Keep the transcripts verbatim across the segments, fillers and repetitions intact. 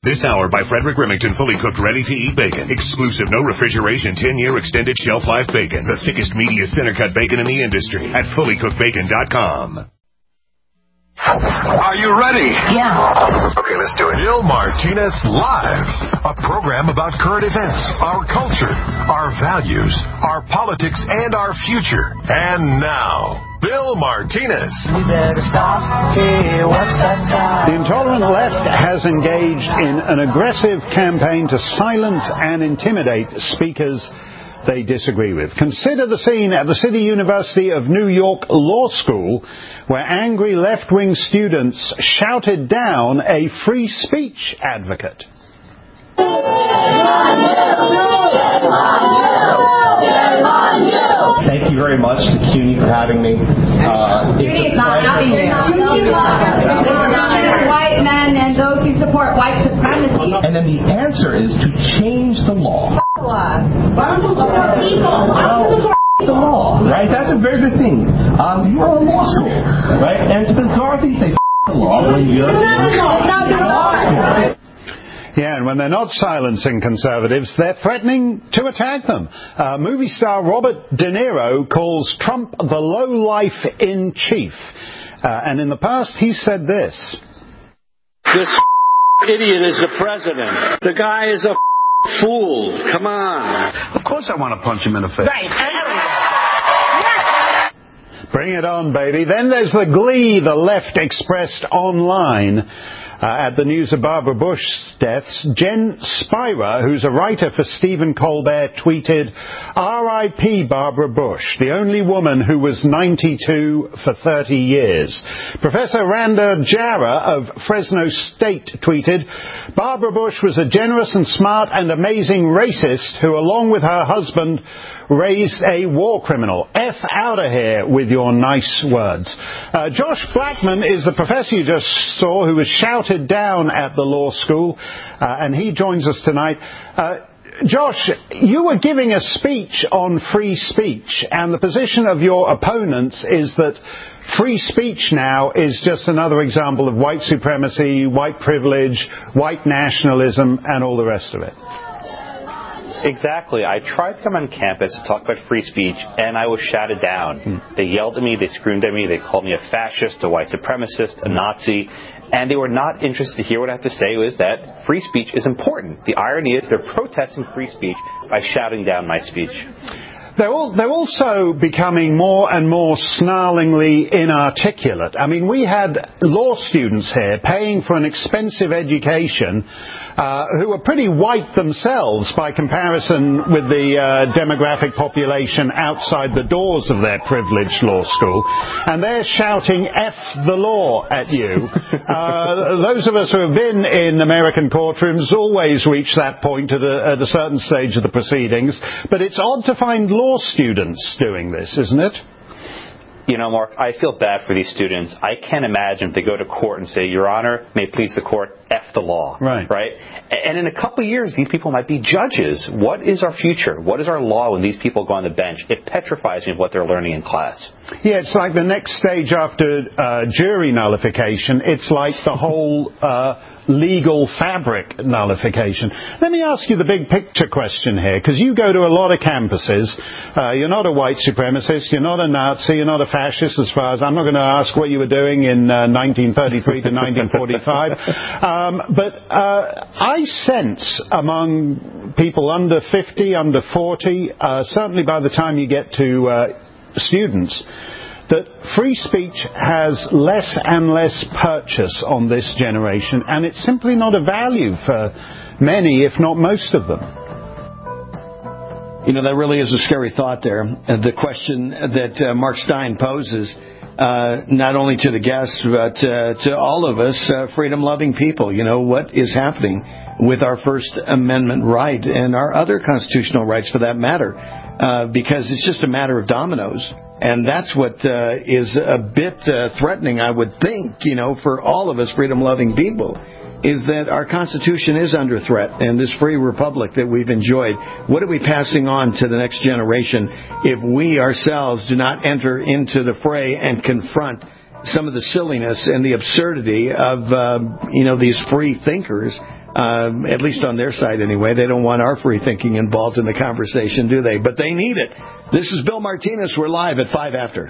This hour by Frederick Remington, fully cooked, ready-to-eat bacon. Exclusive, no refrigeration, ten-year extended shelf life bacon. The thickest, meatiest center-cut bacon in the industry at fully cooked bacon dot com. Are you ready? Yeah. Okay, let's do it. Bill Martinez Live, a program about current events, our culture, our values, our politics, and our future. And now, Bill Martinez. We better stop. Hey, what's that sound? The intolerant left has engaged in an aggressive campaign to silence and intimidate speakers they disagree with. Consider the scene at the City University of New York Law School, where angry left-wing students shouted down a free speech advocate. Thank you very much to CUNY for having me. Uh, CUNY is not having you. White men and those who support white supremacy. And then the answer is to change the law. Why don't you support people? Why don't you support the law, right? That's a very good thing. Um, you're in law school, right? And it's bizarre thing to say the law when you're in law school. Yeah, and when they're not silencing conservatives, they're threatening to attack them. Uh, movie star Robert De Niro calls Trump the lowlife in chief. Uh, and in the past, he said this. This idiot is the president. The guy is a fool. Come on. Of course I want to punch him in the face. Right. Bring it on, baby. Then there's the glee the left expressed online. Uh, at the news of Barbara Bush's deaths, Jen Spira, who's a writer for Stephen Colbert, tweeted, R I P Barbara Bush, the only woman who was ninety-two for thirty years. Professor Randa Jarrah of Fresno State tweeted, Barbara Bush was a generous and smart and amazing racist who, along with her husband, raised a war criminal. F out of here with your nice words. Uh, Josh Blackman is the professor you just saw who was shouted down at the law school, uh, and he joins us tonight. Uh, Josh, you were giving a speech on free speech, and the position of your opponents is that free speech now is just another example of white supremacy, white privilege, white nationalism, and all the rest of it. Exactly. I tried to come on campus to talk about free speech, and I was shouted down. Hmm. They yelled at me, they screamed at me, they called me a fascist, a white supremacist, a Nazi, and they were not interested to hear what I have to say was that free speech is important. The irony is they're protesting free speech by shouting down my speech. They're, all, they're also becoming more and more snarlingly inarticulate. I mean, we had law students here paying for an expensive education uh, who were pretty white themselves by comparison with the uh, demographic population outside the doors of their privileged law school. And they're shouting F the law at you. Uh, those of us who have been in American courtrooms always reach that point at a, at a certain stage of the proceedings. But it's odd to find law students doing this, isn't it? You know, Mark, I feel bad for these students. I can't imagine if they go to court and say, Your Honor, may it please the court, F the law. Right. Right? And in a couple of years, these people might be judges. What is our future? What is our law when these people go on the bench? It petrifies me of what they're learning in class. Yeah, it's like the next stage after uh, jury nullification. It's like the whole uh, legal fabric nullification. Let me ask you the big picture question here, because you go to a lot of campuses. Uh, you're not a white supremacist. You're not a Nazi. You're not a fascist as far as... I'm not going to ask what you were doing in uh, nineteen thirty-three to nineteen forty-five. Um, but uh, I sense among people under fifty, under forty, uh, certainly by the time you get to uh, students, that free speech has less and less purchase on this generation, and it's simply not a value for many, if not most of them. You know, that really is a scary thought there. Uh, the question that uh, Mark Steyn poses, uh, not only to the guests, but uh, to all of us, uh, freedom-loving people. You know, what is happening with our First Amendment right and our other constitutional rights, for that matter, uh, because it's just a matter of dominoes. And that's what uh, is a bit uh, threatening, I would think, you know, for all of us freedom-loving people, is that our Constitution is under threat, and this free republic that we've enjoyed, what are we passing on to the next generation if we ourselves do not enter into the fray and confront some of the silliness and the absurdity of, uh, you know, these free thinkers Um, at least on their side anyway. They don't want our free thinking involved in the conversation, do they? But they need it. This is Bill Martinez. We're live at five after.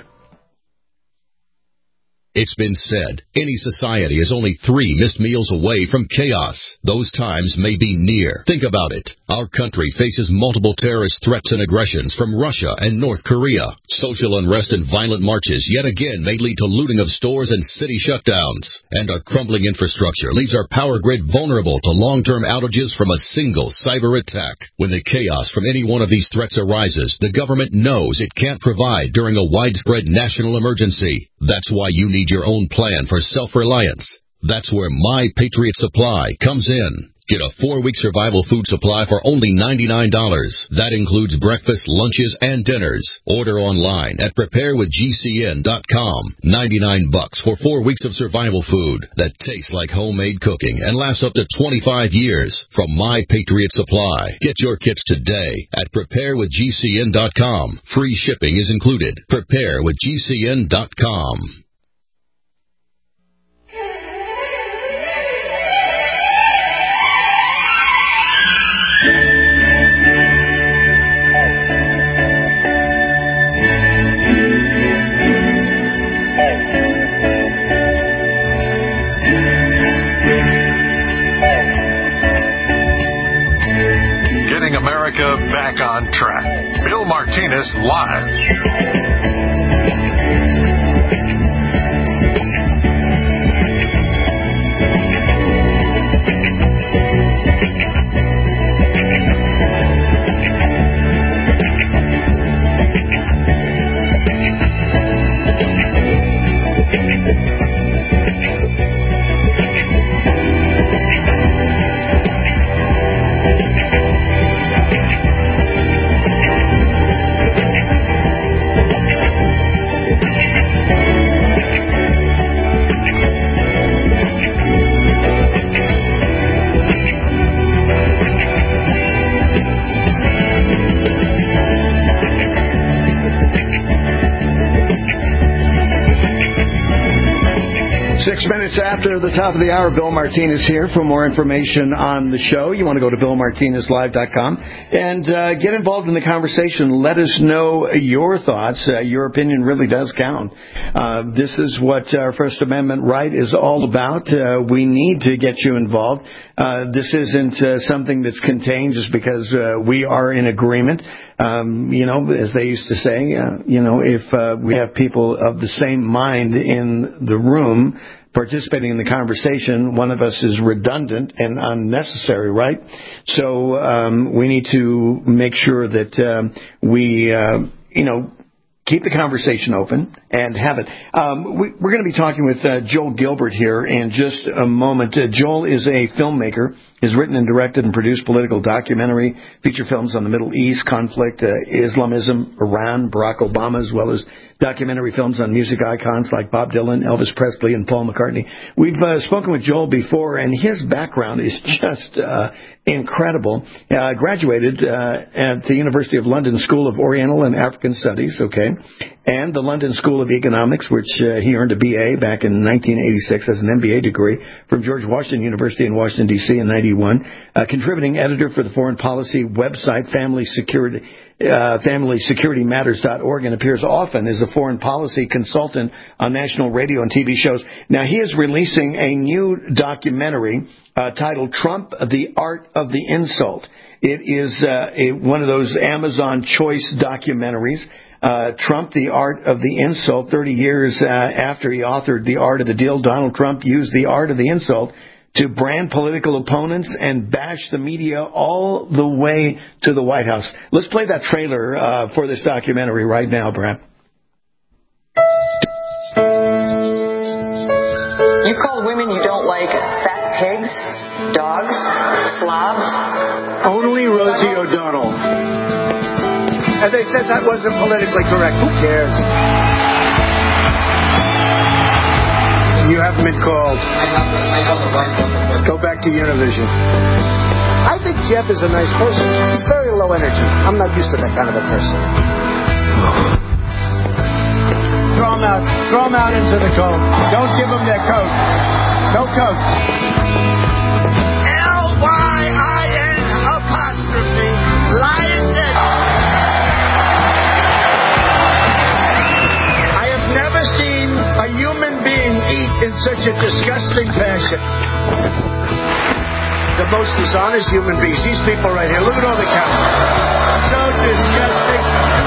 It's been said, any society is only three missed meals away from chaos. Those times may be near. Think about it. Our country faces multiple terrorist threats and aggressions from Russia and North Korea. Social unrest and violent marches yet again may lead to looting of stores and city shutdowns. And our crumbling infrastructure leaves our power grid vulnerable to long-term outages from a single cyber attack. When the chaos from any one of these threats arises, the government knows it can't provide during a widespread national emergency. That's why you need your own plan for self-reliance. That's where My Patriot Supply comes in. Get a four-week survival food supply for only ninety-nine dollars. That includes breakfast, lunches, and dinners. Order online at prepare with G C N dot com. ninety-nine bucks for four weeks of survival food that tastes like homemade cooking and lasts up to twenty-five years from My Patriot Supply. Get your kits today at prepare with G C N dot com. Free shipping is included. prepare with G C N dot com. America back on track. Bill Martinez live. Six minutes after the top of the hour, Bill Martinez here. For more information on the show, you want to go to bill martinez live dot com and uh, get involved in the conversation. Let us know your thoughts. Uh, your opinion really does count. Uh, this is what our First Amendment right is all about. Uh, we need to get you involved. Uh, this isn't uh, something that's contained just because uh, we are in agreement. Um, you know, as they used to say, uh, you know, if uh, we have people of the same mind in the room participating in the conversation, one of us is redundant and unnecessary, right? So um, we need to make sure that um, we, uh, you know, keep the conversation open and have it. Um, we, we're going to be talking with uh, Joel Gilbert here in just a moment. Uh, Joel is a filmmaker. Has written and directed and produced political documentary, feature films on the Middle East, conflict, uh, Islamism, Iran, Barack Obama, as well as documentary films on music icons like Bob Dylan, Elvis Presley, and Paul McCartney. We've uh, spoken with Joel before, and his background is just uh, incredible. Uh, graduated uh, at the University of London School of Oriental and African Studies, okay, and the London School of Economics, which uh, he earned a B A back in nineteen eighty-six as an M B A degree from George Washington University in Washington, D C in ninety-one. Uh, contributing editor for the foreign policy website Family Security, uh, family security matters dot org, and appears often as a foreign policy consultant on national radio and T V shows. Now, he is releasing a new documentary uh, titled Trump, the Art of the Insult. It is uh, a, one of those Amazon Choice documentaries. Uh, Trump, the Art of the Insult. thirty years uh, after he authored The Art of the Deal, Donald Trump used the art of the insult to brand political opponents and bash the media all the way to the White House. Let's play that trailer uh, for this documentary right now, Brad. You call women you don't like fat pigs, dogs, slobs? Only Rosie O'Donnell. And they said that wasn't politically correct. Who cares? You haven't been called. Go back to Univision. I think Jeff is a nice person. He's very low energy. I'm not used to that kind of a person. Throw him out. Throw him out into the cold. Don't give them their coat. No coat. Help! the most dishonest human beings. These people right here. Look at all the cameras. So disgusting.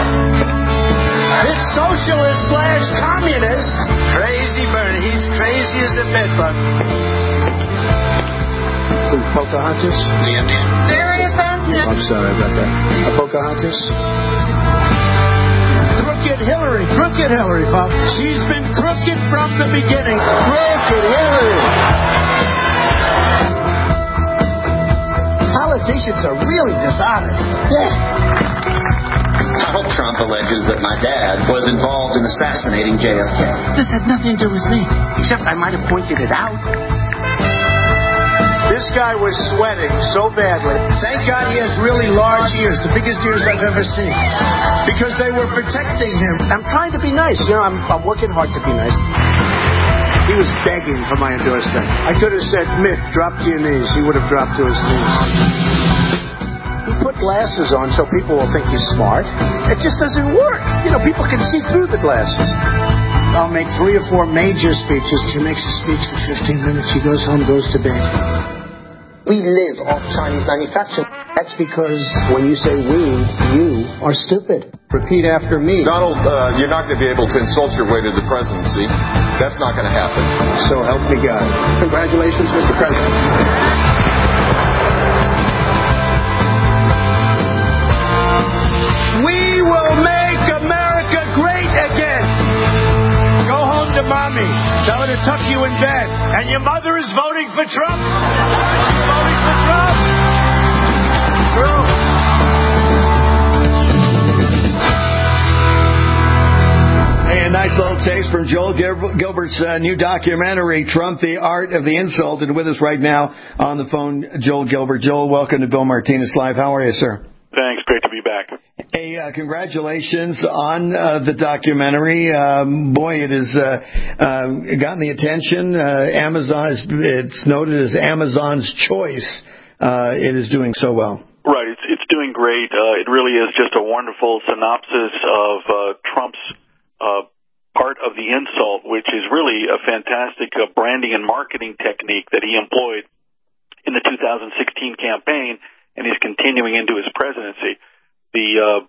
This socialist slash communist. Crazy Bernie. He's crazy as a bed bug. Pocahontas? The Indian. Very offensive. I'm sorry about that. A Pocahontas? Crooked Hillary. Crooked Hillary, folks. She's been crooked from the beginning. Crooked Hillary. Politicians are really dishonest. Yeah. Donald Trump alleges that my dad was involved in assassinating J F K. This had nothing to do with me, except I might have pointed it out. This guy was sweating so badly. Thank God he has really large ears, the biggest ears I've ever seen, because they were protecting him. I'm trying to be nice. You know, I'm, I'm working hard to be nice. He was begging for my endorsement. I could have said, Mitt, drop to your knees. He would have dropped to his knees. He put glasses on so people will think he's smart. It just doesn't work. You know, people can see through the glasses. I'll make three or four major speeches. He makes a speech for fifteen minutes. He goes home, goes to bed. We live off Chinese manufacturing. That's because when you say we, you are stupid. Repeat after me. Donald, uh, you're not going to be able to insult your way to the presidency. That's not going to happen. So help me God. Congratulations, Mister President. We will make America great again. Go home to mommy. Tell her to tuck you in bed. And your mother is voting for Trump. She's voting for Trump. True. Hey, a nice little taste from Joel Gilbert's uh, new documentary, Trump, the Art of the Insult. And with us right now on the phone, Joel Gilbert. Joel, welcome to Bill Martinez Live. How are you, sir? Thanks. Great to be back. Hey, uh, congratulations on uh, the documentary. Um, boy, it has uh, uh, gotten the attention. Uh, Amazon, is, it's noted as Amazon's choice. Uh, it is doing so well. Right. It's it's doing great. Uh, it really is just a wonderful synopsis of uh, Trump's uh, part of the insult, which is really a fantastic uh, branding and marketing technique that he employed in the two thousand sixteen campaign, and he's continuing into his presidency. The uh,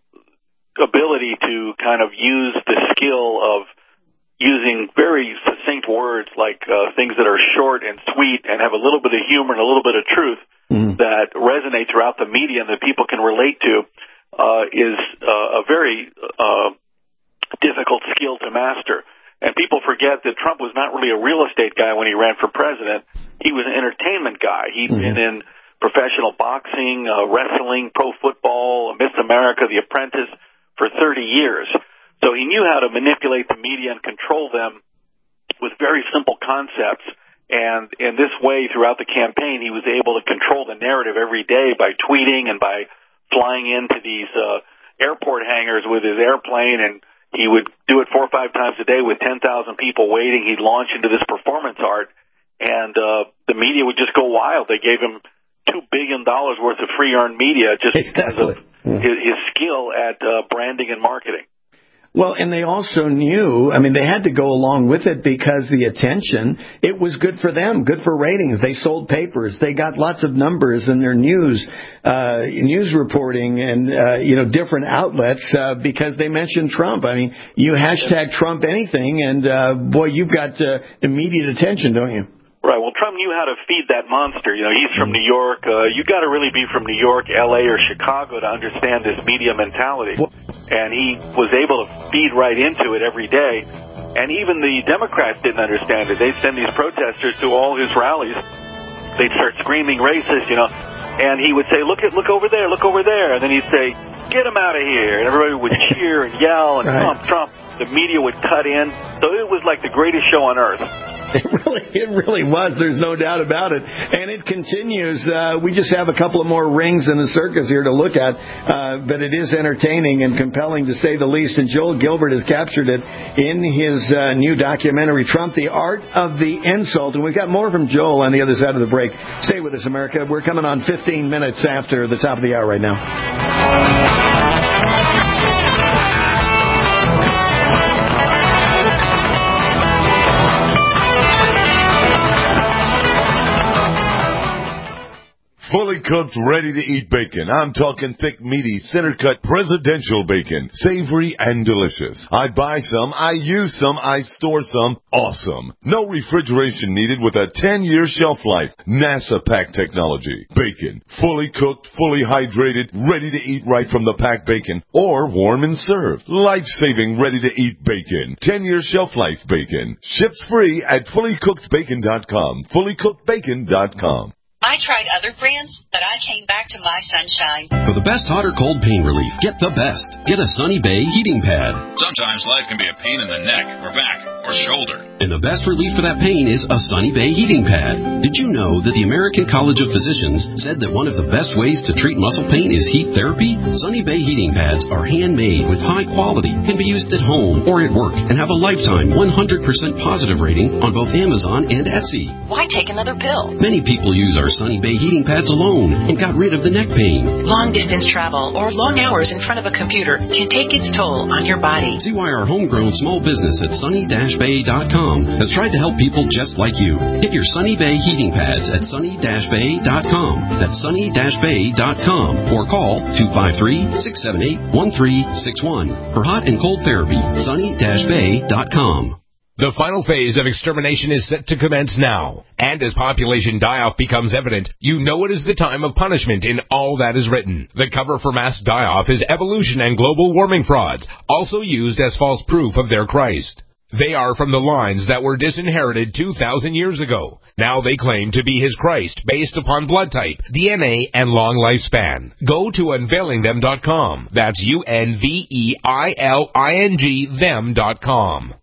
ability to kind of use the skill of using very succinct words like uh, things that are short and sweet and have a little bit of humor and a little bit of truth mm-hmm. that resonate throughout the media and that people can relate to uh, is uh, a very uh, difficult skill to master. And people forget that Trump was not really a real estate guy when he ran for president. He was an entertainment guy. He'd mm-hmm. been in professional boxing, uh, wrestling, pro football, Miss America, The Apprentice for thirty years. So he knew how to manipulate the media and control them with very simple concepts. And in this way, throughout the campaign, he was able to control the narrative every day by tweeting and by flying into these uh, airport hangars with his airplane. And he would do it four or five times a day with ten thousand people waiting. He'd launch into this performance art, and uh, the media would just go wild. They gave him two billion dollars worth of free earned media just exactly. because of his, his skill at uh, branding and marketing. Well, and they also knew, I mean, they had to go along with it because the attention, it was good for them, good for ratings. They sold papers. They got lots of numbers in their news, uh, news reporting and, uh, you know, different outlets, uh, because they mentioned Trump. I mean, you hashtag Trump anything and, uh, boy, you've got uh, immediate attention, don't you? Right. Well, Trump knew how to feed that monster. You know, he's from New York. Uh, you got to really be from New York, L A, or Chicago to understand this media mentality. And he was able to feed right into it every day. And even the Democrats didn't understand it. They'd send these protesters to all his rallies. They'd start screaming racist, you know. And he would say, look at, look over there, look over there. And then he'd say, get him out of here. And everybody would cheer and yell and right. Trump, Trump. The media would cut in. So it was like the greatest show on earth. It really, it really was. There's no doubt about it. And it continues. Uh, we just have a couple of more rings in the circus here to look at. Uh, but it is entertaining and compelling to say the least. And Joel Gilbert has captured it in his uh, new documentary, Trump, the Art of the Insult. And we've got more from Joel on the other side of the break. Stay with us, America. We're coming on fifteen minutes after the top of the hour right now. fully cooked, ready-to-eat bacon. I'm talking thick, meaty, center-cut presidential bacon. Savory and delicious. I buy some, I use some, I store some. Awesome. No refrigeration needed with a ten-year shelf life. NASA pack technology. Bacon. Fully cooked, fully hydrated, ready to eat right from the pack bacon. Or warm and served. Life-saving, ready-to-eat bacon. ten-year shelf life bacon. Ships free at fully cooked bacon dot com. fully cooked bacon dot com. I tried other brands, but I came back to My Sunshine. For the best hot or cold pain relief, get the best. Get a Sunny Bay heating pad. Sometimes life can be a pain in the neck or back or shoulder. And the best relief for that pain is a Sunny Bay heating pad. Did you know that the American College of Physicians said that one of the best ways to treat muscle pain is heat therapy? Sunny Bay heating pads are handmade with high quality, can be used at home or at work, and have a lifetime one hundred percent positive rating on both Amazon and Etsy. Why take another pill? Many people use our Sunny Bay heating pads alone and got rid of the neck pain. Long distance travel or long hours in front of a computer can take its toll on your body. See why our homegrown small business at sunny dash bay dot com has tried to help people just like you. Get your Sunny Bay heating pads at sunny dash bay dot com. That's sunny dash bay dot com or call two five three, six seven eight, one three six one for hot and cold therapy. sunny dash bay dot com. The final phase of extermination is set to commence now. And as population die-off becomes evident, you know it is the time of punishment in all that is written. The cover for mass die-off is evolution and global warming frauds, also used as false proof of their Christ. They are from the lines that were disinherited two thousand years ago. Now they claim to be his Christ based upon blood type, D N A, and long lifespan. Go to unveiling them dot com. That's U N V E I L I N G them dot com.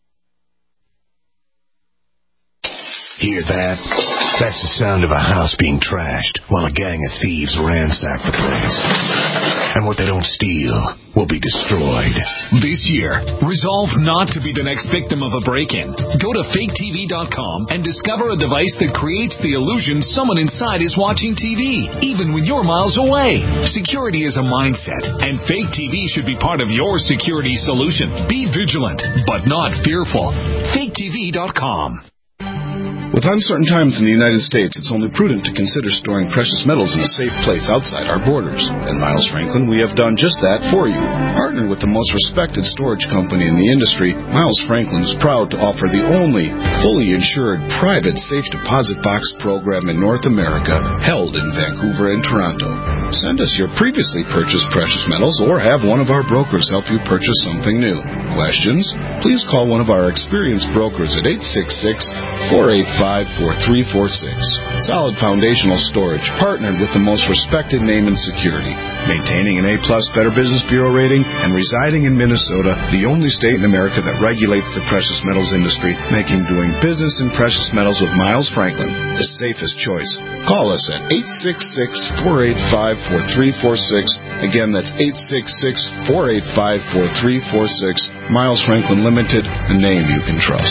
Hear that? That's the sound of a house being trashed while a gang of thieves ransack the place. And what they don't steal will be destroyed. This year, resolve not to be the next victim of a break-in. Go to fake T V dot com and discover a device that creates the illusion someone inside is watching T V, even when you're miles away. Security is a mindset, and Fake T V should be part of your security solution. Be vigilant, but not fearful. fake T V dot com. With uncertain times in the United States, it's only prudent to consider storing precious metals in a safe place outside our borders. At Miles Franklin, we have done just that for you. Partnered with the most respected storage company in the industry, Miles Franklin is proud to offer the only fully insured private safe deposit box program in North America, held in Vancouver and Toronto. Send us your previously purchased precious metals or have one of our brokers help you purchase something new. Questions? Please call one of our experienced brokers at eight six six, four eight five, four three four six. Solid foundational storage, partnered with the most respected name in security. Maintaining an A-plus Better Business Bureau rating and residing in Minnesota, the only state in America that regulates the precious metals industry, making doing business in precious metals with Miles Franklin the safest choice. Call us at eight six six, four eight five, four three four six. Again, that's eight six six, four eight five, four three four six. Miles Franklin Limited, a name you can trust.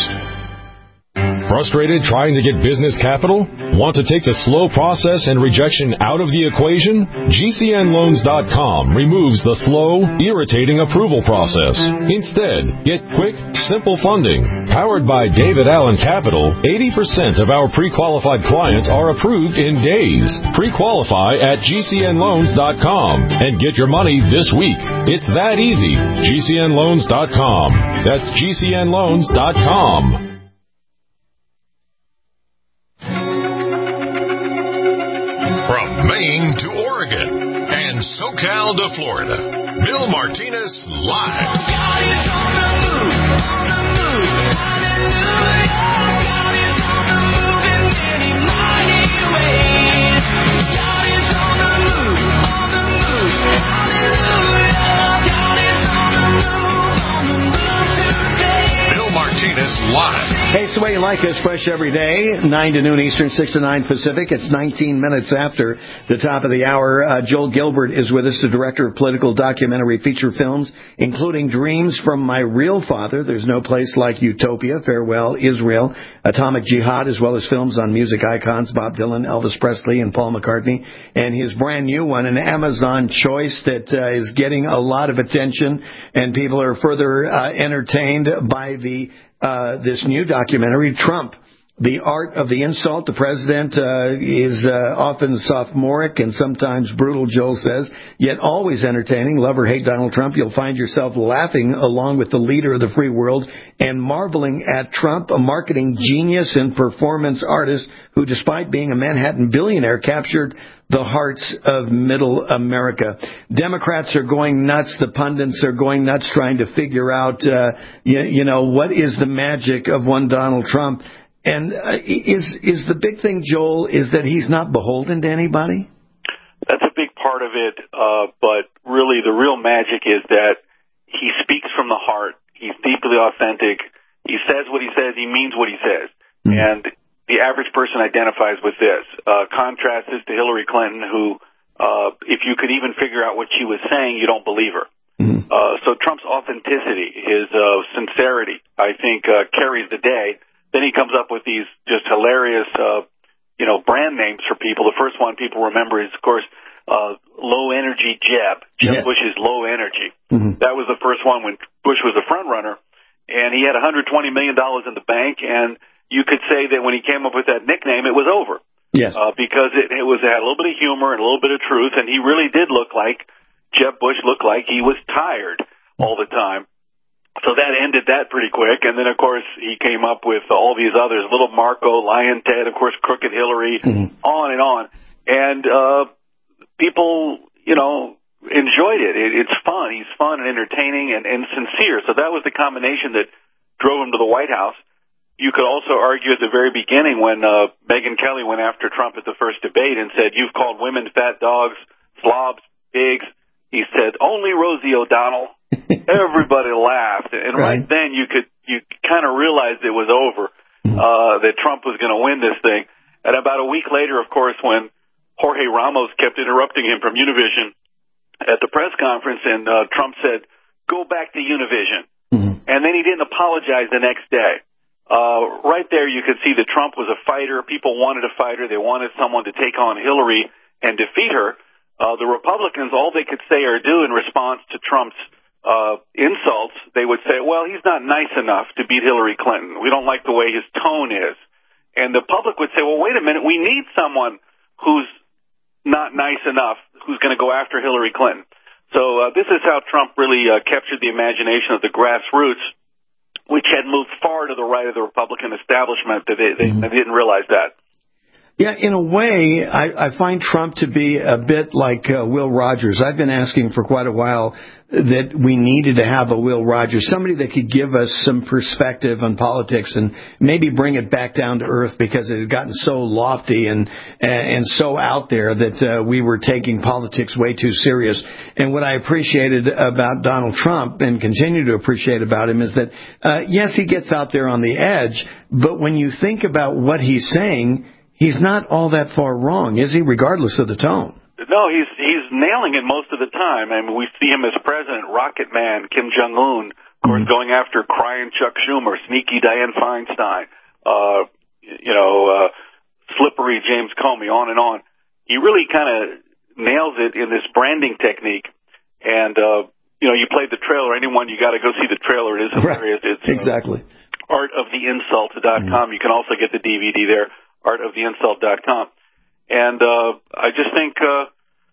Frustrated trying to get business capital? Want to take the slow process and rejection out of the equation? G C N loans dot com removes the slow, irritating approval process. Instead, get quick, simple funding. Powered by David Allen Capital, eighty percent of our pre-qualified clients are approved in days. Pre-qualify at G C N loans dot com and get your money this week. It's that easy. G C N loans dot com. That's G C N loans dot com. From Maine to Oregon and SoCal to Florida, Bill Martinez live. God is on the move, on the move, hallelujah. God is on the move in many mighty ways. God is on the move, on the move, hallelujah. God is on the move, on the move today. Bill Martinez live. Hey, it's the way you like us, fresh every day, nine to noon Eastern, six to nine Pacific. It's nineteen minutes after the top of the hour. Uh, Joel Gilbert is with us, the director of political documentary feature films, including Dreams from My Real Father, There's No Place Like Utopia, Farewell, Israel, Atomic Jihad, as well as films on music icons, Bob Dylan, Elvis Presley, and Paul McCartney, and his brand new one, an Amazon choice that uh, is getting a lot of attention, and people are further uh, entertained by the Uh, this new documentary, Trump, The art of the insult. The president uh, is uh, often sophomoric and sometimes brutal, Joel says, yet always entertaining. Love or hate Donald Trump, you'll find yourself laughing along with the leader of the free world and marveling at Trump, a marketing genius and performance artist who, despite being a Manhattan billionaire, captured the hearts of middle America. Democrats are going nuts. The pundits are going nuts trying to figure out, uh, you, you know, what is the magic of one Donald Trump. And uh, is is the big thing, Joel, is that he's not beholden to anybody? That's a big part of it, uh, but really the real magic is that he speaks from the heart. He's deeply authentic. He says what he says. He means what he says. Mm-hmm. And the average person identifies with this. Uh, contrast this to Hillary Clinton, who, uh, if you could even figure out what she was saying, you don't believe her. Mm-hmm. Uh, so Trump's authenticity, his uh, sincerity, I think, uh, carries the day. Then he comes up with these just hilarious, uh, you know, brand names for people. The first one people remember is, of course, uh, low energy Jeb. Jeb yeah. Bush is low energy. Mm-hmm. That was the first one when Bush was a front runner, and he had one hundred twenty million dollars in the bank. And you could say that when he came up with that nickname, it was over. Yes. Uh, because it, it was it had a little bit of humor and a little bit of truth, and he really did look like Jeb Bush looked like he was tired all the time. So that ended that pretty quick. And then, of course, he came up with all these others, Little Marco, Lion Ted, of course, Crooked Hillary, mm-hmm. on and on. And uh people, you know, enjoyed it. it. It's fun. He's fun and entertaining and, and sincere. So that was the combination that drove him to the White House. You could also argue at the very beginning when uh Megyn Kelly went after Trump at the first debate and said, "You've called women fat dogs, slobs, pigs." He said, "Only Rosie O'Donnell." Everybody laughed, and right. right then you could you kind of realized it was over, uh, that Trump was going to win this thing. And about a week later, of course, when Jorge Ramos kept interrupting him from Univision at the press conference, and uh, Trump said, "Go back to Univision," mm-hmm. and then he didn't apologize the next day. Uh, right there, you could see that Trump was a fighter. People wanted a fighter. They wanted someone to take on Hillary and defeat her. Uh, the Republicans, all they could say or do in response to Trump's Uh, insults, they would say, well, he's not nice enough to beat Hillary Clinton. We don't like the way his tone is. And the public would say, well, wait a minute, we need someone who's not nice enough, who's going to go after Hillary Clinton. So uh, this is how Trump really uh, captured the imagination of the grassroots, which had moved far to the right of the Republican establishment. That they, they, they didn't realize that. Yeah, in a way, I, I find Trump to be a bit like uh, Will Rogers. I've been asking for quite a while that we needed to have a Will Rogers, somebody that could give us some perspective on politics and maybe bring it back down to earth, because it had gotten so lofty and and so out there that uh, we were taking politics way too serious. And what I appreciated about Donald Trump and continue to appreciate about him is that, uh, yes, he gets out there on the edge, but when you think about what he's saying, he's not all that far wrong, is he, regardless of the tone? No, he's he's nailing it most of the time. I mean, we see him as President, Rocket Man, Kim Jong-un, of course, mm-hmm. going after crying Chuck Schumer, sneaky Dianne Feinstein, uh, you know, uh, slippery James Comey, on and on. He really kind of nails it in this branding technique. And, uh, you know, you played the trailer. Anyone, you got to go see the trailer. It is hilarious. Right. It's, uh, exactly. art of the insult dot com. Mm-hmm. You can also get the D V D there, art of the insult dot com. And uh, I just think uh,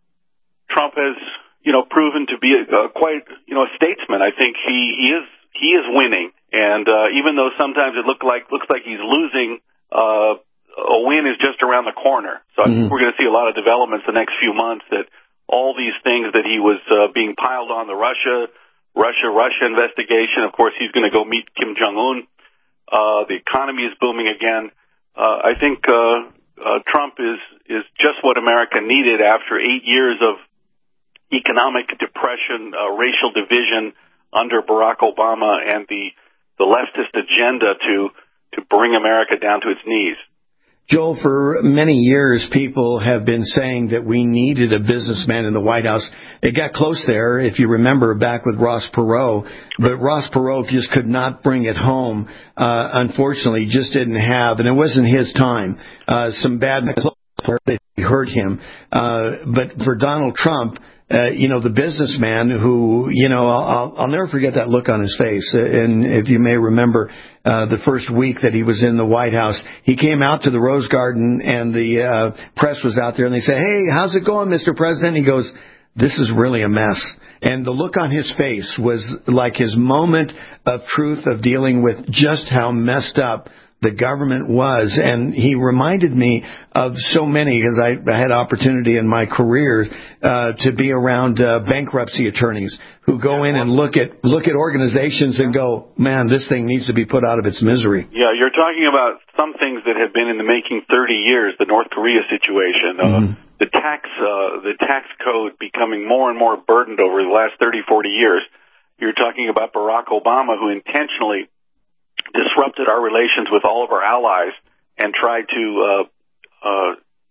Trump has, you know, proven to be a, a quite, you know, a statesman. I think he, he is he is winning, and uh, even though sometimes it look like looks like he's losing, uh, a win is just around the corner. So I mm-hmm. think we're going to see a lot of developments the next few months. That all these things that he was uh, being piled on, the Russia, Russia, Russia investigation. Of course, he's going to go meet Kim Jong Un. Uh, the economy is booming again. Uh, I think. Uh, Uh, Trump is, is just what America needed after eight years of economic depression, uh, racial division under Barack Obama, and the, the leftist agenda to, to bring America down to its knees. Joel, for many years, people have been saying that we needed a businessman in the White House. It got close there, if you remember, back with Ross Perot. But Ross Perot just could not bring it home. Uh, unfortunately, just didn't have, and it wasn't his time. Uh, some bad that hurt him. Uh, but for Donald Trump, uh, you know, the businessman who, you know, I'll, I'll never forget that look on his face. And if you may remember, uh, the first week that he was in the White House, he came out to the Rose Garden and the uh, press was out there and they said, "Hey, how's it going, Mister President?" He goes, "This is really a mess." And the look on his face was like his moment of truth of dealing with just how messed up the government was. And he reminded me of so many, because I, I had opportunity in my career uh, to be around uh, bankruptcy attorneys who go in and look at look at organizations and go, "Man, this thing needs to be put out of its misery." Yeah, you're talking about some things that have been in the making thirty years, the North Korea situation, uh, mm-hmm. the tax uh, the tax code becoming more and more burdened over the last thirty, forty years. You're talking about Barack Obama, who intentionally disrupted our relations with all of our allies and tried to uh, uh,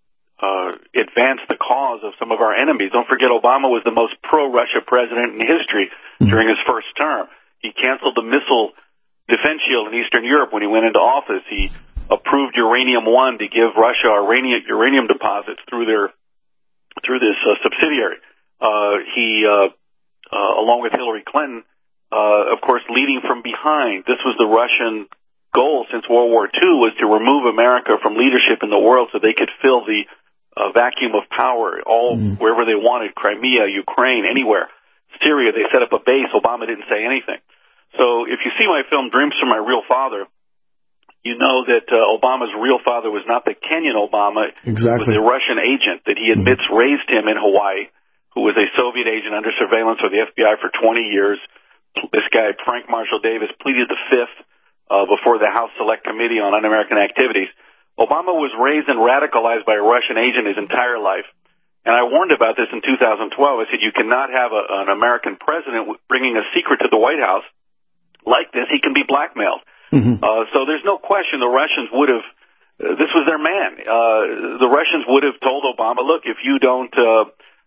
uh, advance the cause of some of our enemies. Don't forget, Obama was the most pro-Russia president in history mm-hmm. during his first term. He canceled the missile defense shield in Eastern Europe when he went into office. He approved Uranium One to give Russia uranium, uranium deposits through their through this uh, subsidiary. Uh, he, uh, uh, along with Hillary Clinton, Uh, of course, leading from behind. This was the Russian goal since World War Two, was to remove America from leadership in the world so they could fill the uh, vacuum of power all mm. wherever they wanted, Crimea, Ukraine, anywhere. Syria, they set up a base. Obama didn't say anything. So if you see my film Dreams from My Real Father, you know that uh, Obama's real father was not the Kenyan Obama. Exactly. It was a Russian agent that he admits mm. raised him in Hawaii, who was a Soviet agent under surveillance of the F B I for twenty years. This guy, Frank Marshall Davis, pleaded the fifth uh, before the House Select Committee on Un-American Activities. Obama was raised and radicalized by a Russian agent his entire life. And I warned about this in two thousand twelve. I said, you cannot have a, an American president bringing a secret to the White House like this. He can be blackmailed. Mm-hmm. Uh, so there's no question the Russians would have, uh, this was their man. Uh, the Russians would have told Obama, look, if you don't, uh,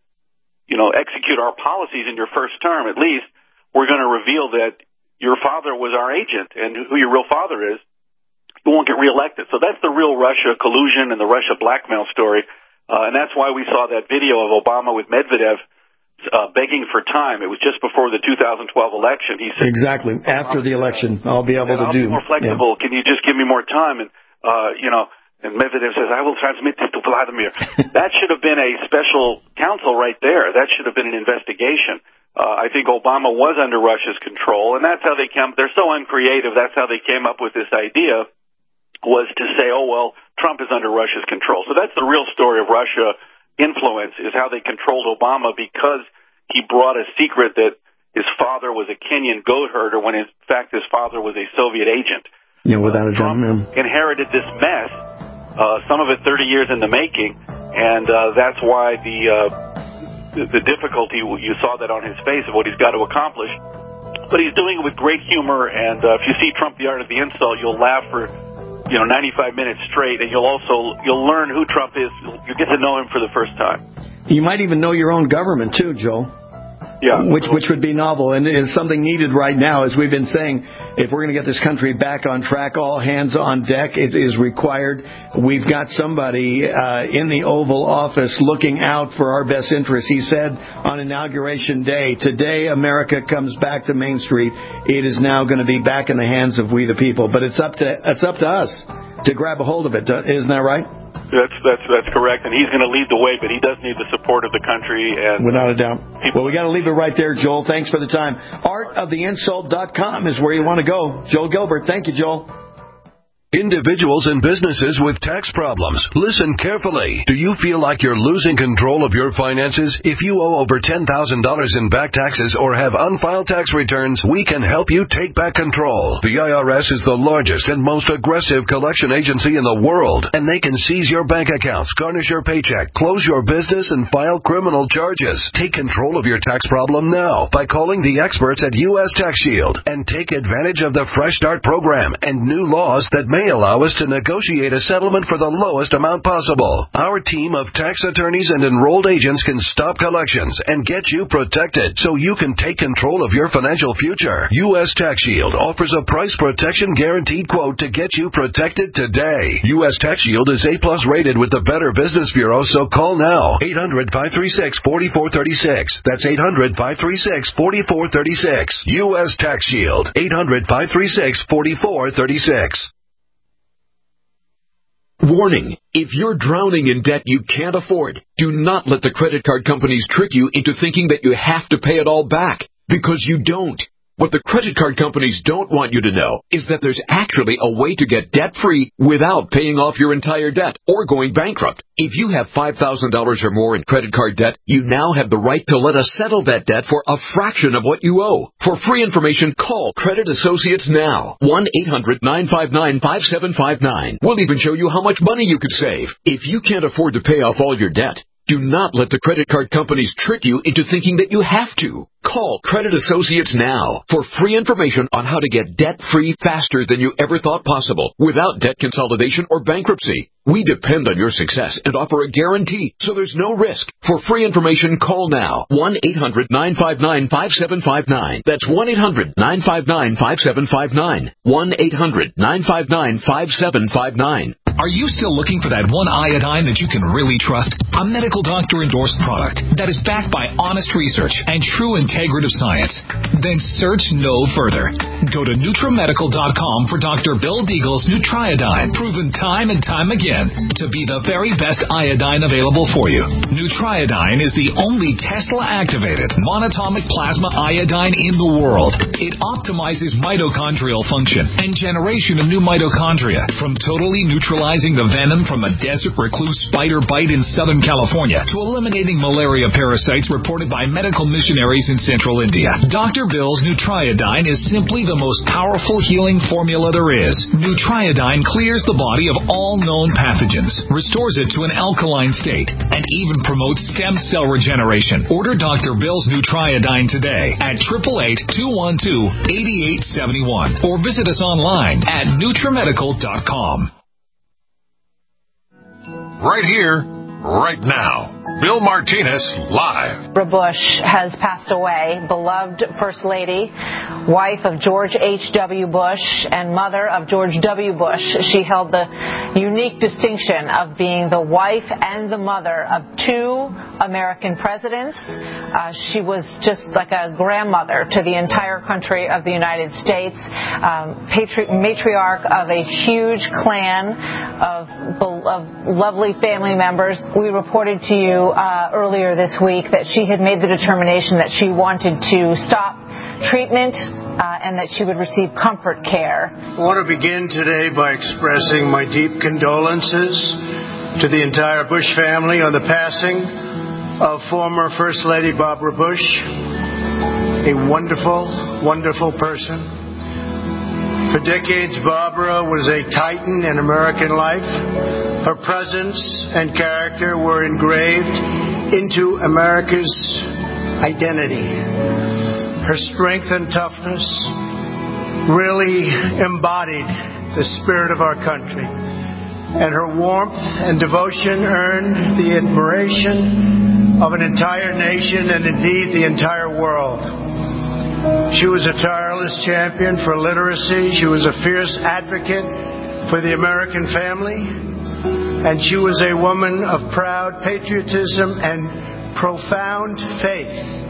you know, execute our policies in your first term, at least, we're going to reveal that your father was our agent, and who your real father is, you won't get reelected. So that's the real Russia collusion and the Russia blackmail story, uh, and that's why we saw that video of Obama with Medvedev uh, begging for time. It was just before the two thousand twelve election. He said, exactly. After the election, I'll be able to I'll do. Be more flexible. Yeah. Can you just give me more time? And, uh, you know, and Medvedev says, I will transmit this to Vladimir. That should have been a special counsel right there. That should have been an investigation. Uh, I think Obama was under Russia's control, and that's how they came. They're so uncreative. That's how they came up with this idea, was to say, oh, well, Trump is under Russia's control. So that's the real story of Russia influence, is how they controlled Obama, because he brought a secret that his father was a Kenyan goat herder when, in fact, his father was a Soviet agent. Yeah, without a doubt. Trump inherited this mess, uh, some of it thirty years in the making, and uh, that's why the... Uh, the difficulty, you saw that on his face of what he's got to accomplish. But he's doing it with great humor, and uh, if you see Trump, The Art of the Insult, you'll laugh for, you know, ninety-five minutes straight, and you'll also, you'll learn who Trump is. You'll, you'll get to know him for the first time. You might even know your own government, too, Joel. Yeah. Which which would be novel, and is something needed right now. As we've been saying, if we're going to get this country back on track, all hands on deck, it is required. We've got somebody uh, in the Oval Office looking out for our best interests. He said on Inauguration Day, today America comes back to Main Street. It is now going to be back in the hands of we the people. But it's up to it's up to us to grab a hold of it. Isn't that right? That's that's that's correct, and he's going to lead the way, but he does need the support of the country. And without a doubt. Well, we got to leave it right there, Joel. Thanks for the time. art of the insult dot com is where you want to go. Joel Gilbert. Thank you, Joel. Individuals and businesses with tax problems, listen carefully. Do you feel like you're losing control of your finances? If you owe over ten thousand dollars in back taxes or have unfiled tax returns, we can help you take back control. The I R S is the largest and most aggressive collection agency in the world, and they can seize your bank accounts, garnish your paycheck, close your business, and file criminal charges. Take control of your tax problem now by calling the experts at U S Tax Shield and take advantage of the Fresh Start program and new laws that may may allow us to negotiate a settlement for the lowest amount possible. Our team of tax attorneys and enrolled agents can stop collections and get you protected so you can take control of your financial future. U S Tax Shield offers a price protection guaranteed quote to get you protected today. U S Tax Shield is A-plus rated with the Better Business Bureau, so call now. eight hundred, five three six, four four three six. That's eight hundred, five three six, four four three six. U S Tax Shield. eight hundred, five three six, four four three six. Warning, if you're drowning in debt you can't afford, do not let the credit card companies trick you into thinking that you have to pay it all back, because you don't. What the credit card companies don't want you to know is that there's actually a way to get debt-free without paying off your entire debt or going bankrupt. If you have five thousand dollars or more in credit card debt, you now have the right to let us settle that debt for a fraction of what you owe. For free information, call Credit Associates now. one eight hundred, nine five nine, five seven five nine. We'll even show you how much money you could save. If you can't afford to pay off all your debt, do not let the credit card companies trick you into thinking that you have to. Call Credit Associates now for free information on how to get debt-free faster than you ever thought possible without debt consolidation or bankruptcy. We depend on your success and offer a guarantee, so there's no risk. For free information, call now. one eight hundred, nine five nine, five seven five nine. That's one eight hundred, nine five nine, five seven five nine. one eight hundred, nine five nine, five seven five nine. Are you still looking for that one iodine that you can really trust? A medical doctor-endorsed product that is backed by honest research and true integrative science? Then search no further. Go to Nutramedical dot com for Doctor Bill Deagle's Nutriodine, proven time and time again to be the very best iodine available for you. Nutriodine is the only Tesla-activated monatomic plasma iodine in the world. It optimizes mitochondrial function and generation of new mitochondria, from totally neutralizing the venom from a desert recluse spider bite in Southern California to eliminating malaria parasites reported by medical missionaries in Central India. Doctor Bill's Nutriodine is simply the most powerful healing formula there is. Nutriodine clears the body of all known pathogens, restores it to an alkaline state, and even promotes stem cell regeneration. Order Doctor Bill's Nutriodine today at eight eight eight, two one two, eight eight seven one or visit us online at Nutramedical dot com. Right here, right now. Bill Martinez, live. Barbara Bush has passed away, beloved First Lady, wife of George H W. Bush, and mother of George W. Bush. She held the unique distinction of being the wife and the mother of two American presidents. Uh, she was just like a grandmother to the entire country of the United States, um, patri- matriarch of a huge clan of, of lovely family members. We reported to you Uh, earlier this week that she had made the determination that she wanted to stop treatment uh, and that she would receive comfort care. I want to begin today by expressing my deep condolences to the entire Bush family on the passing of former First Lady Barbara Bush, a wonderful, wonderful person. For decades, Barbara was a titan in American life. Her presence and character were engraved into America's identity. Her strength and toughness really embodied the spirit of our country. And her warmth and devotion earned the admiration of an entire nation and indeed the entire world. She was a tireless champion for literacy. She was a fierce advocate for the American family. And she was a woman of proud patriotism and profound faith.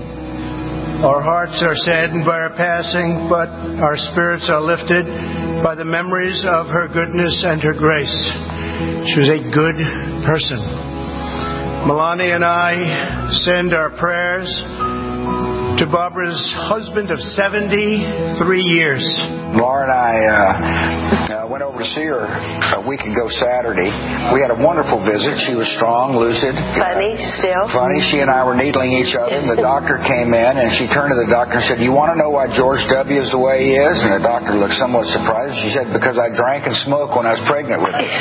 Our hearts are saddened by her passing, but our spirits are lifted by the memories of her goodness and her grace. She was a good person. Melania and I send our prayers to Barbara's husband of seventy-three years. Laura and I uh, uh, went over to see her a week ago Saturday. We had a wonderful visit. She was strong, lucid. Funny still. Funny. She and I were needling each other, and the doctor came in, and she turned to the doctor and said, "You want to know why George W. is the way he is?" And the doctor looked somewhat surprised. She said, "Because I drank and smoked when I was pregnant with him."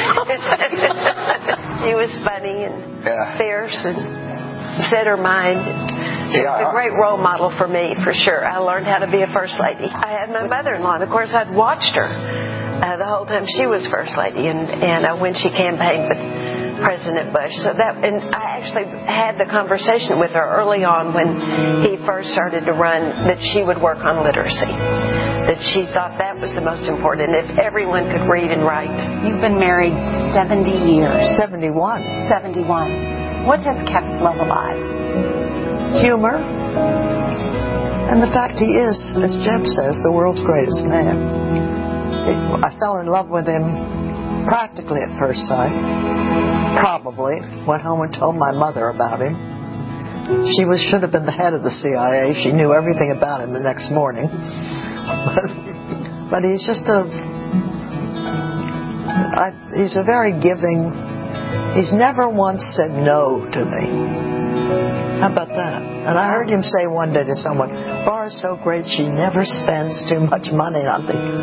He was funny and yeah. fierce and said her mind. She Yeah, was a great role model for me, for sure. I learned how to be a first lady. I had my mother-in-law, and of course I'd watched her uh, the whole time she was First Lady, and, and uh, when she campaigned with President Bush. So that, and I actually had the conversation with her early on when he first started to run, that she would work on literacy, that she thought that was the most important, if everyone could read and write. You've been married seventy years. seventy-one. seventy-one. What has kept love alive? Humor. And the fact he is, as Jeb says, the world's greatest man. It, I fell in love with him practically at first sight. Probably went home and told my mother about him. She was should have been the head of the C I A. She knew everything about him the next morning. But, but he's just a I, he's a very giving. He's never once said no to me. How about that? And I heard him say one day to someone, "Bara's so great she never spends too much money." And I'm thinking,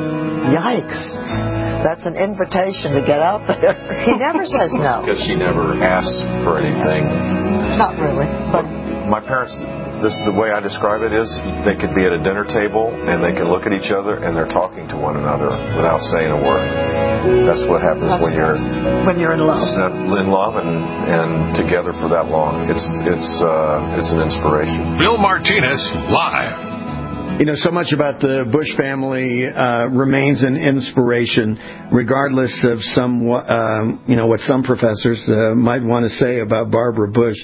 yikes. That's an invitation to get out there. He never says no. Because she never asks for anything. Not really. But my parents, this the way I describe it is, they could be at a dinner table and they can look at each other and they're talking to one another without saying a word. That's what happens That's when you're when you're in love. In love and, and together for that long. It's it's uh, it's an inspiration. Bill Martinez live. You know, so much about the Bush family uh, remains an inspiration, regardless of some, um, you know, what some professors uh, might want to say about Barbara Bush.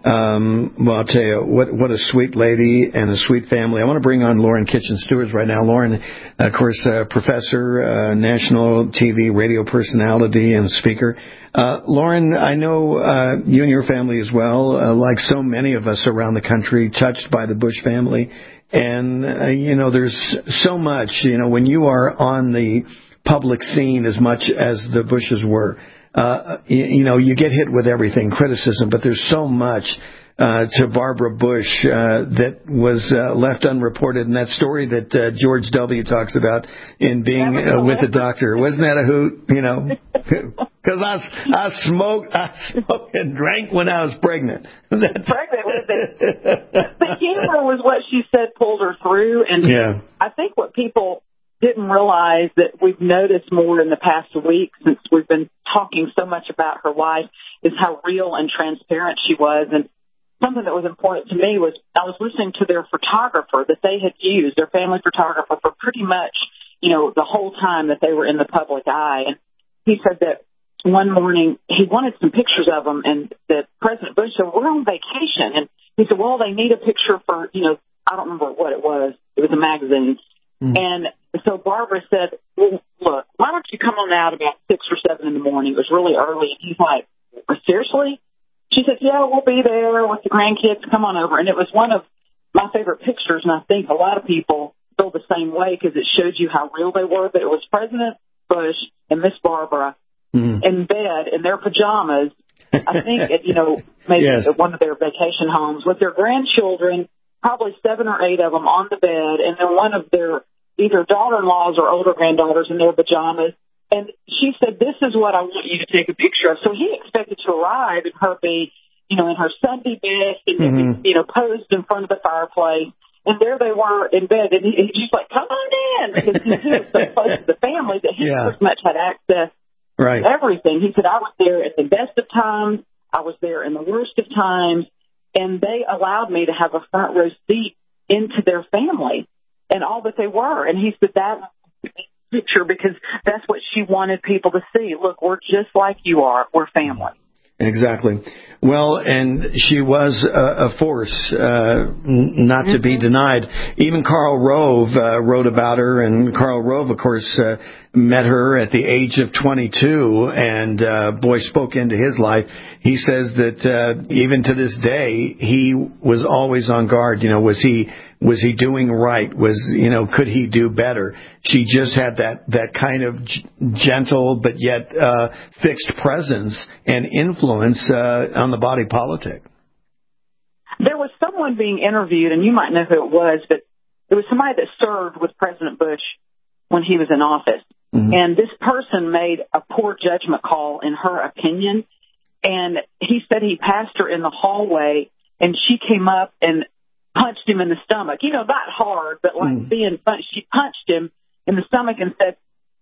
Um, well, I'll tell you, what what a sweet lady and a sweet family. I want to bring on Lauren Kitchen-Stewarts right now. Lauren, of course, uh, professor, uh, national T V, radio personality, and speaker. Uh, Lauren, I know uh, you and your family as well, uh, like so many of us around the country, touched by the Bush family. And, uh, you know, there's so much, you know, when you are on the public scene as much as the Bushes were, uh, you, you know, you get hit with everything, criticism, but there's so much uh, to Barbara Bush uh, that was uh, left unreported. And that story that uh, George W. talks about in being uh, with the doctor, wasn't that a hoot, you know? Because I, I smoked, I smoked and drank when I was pregnant. Pregnant with it. The humor was what she said pulled her through, and yeah. I think what people didn't realize that we've noticed more in the past week since we've been talking so much about her life is how real and transparent she was. And something that was important to me was I was listening to their photographer that they had used, their family photographer, for pretty much, you know, the whole time that they were in the public eye. And he said that one morning he wanted some pictures of them, and that President Bush said, "We're on vacation." And he said, "Well, they need a picture for, you know," I don't remember what it was. It was a magazine. Mm. And so Barbara said, "Well, look, why don't you come on out about six or seven in the morning?" It was really early. And he's like, "Seriously?" She said, "Yeah, we'll be there with the grandkids. Come on over." And it was one of my favorite pictures, and I think a lot of people feel the same way because it showed you how real they were. But it was President Bush and Miss Barbara mm. in bed in their pajamas, I think, at, you know, maybe yes. at one of their vacation homes with their grandchildren, probably seven or eight of them on the bed, and then one of their either daughter-in-laws or older granddaughters in their pajamas. And she said, "This is what I want you to take a picture of." So he expected to arrive and her be, you know, in her Sunday best and, mm-hmm. you know, posed in front of the fireplace. And there they were in bed. And he, he's just like, "Come on in." Because he was so close to the family that he yeah. pretty much had access right. to everything. He said, "I was there at the best of times. I was there in the worst of times. And they allowed me to have a front row seat into their family and all that they were." And he said that picture because that's what she wanted people to see. Look, we're just like you are. We're family. Exactly. Well, and she was a, a force, uh, not mm-hmm. to be denied. Even Karl Rove uh, wrote about her, and Karl Rove, of course, uh, met her at the age of twenty-two, and uh, boy, spoke into his life. He says that uh, even to this day, he was always on guard. You know, was he was he doing right? Was, you know, could he do better? She just had that that kind of g- gentle but yet uh, fixed presence and influence uh, on the body politic. There was someone being interviewed, and you might know who it was, but it was somebody that served with President Bush when he was in office. Mm-hmm. And this person made a poor judgment call, in her opinion. And he said he passed her in the hallway, and she came up and punched him in the stomach. You know, not hard, but like mm. being punched. She punched him in the stomach and said,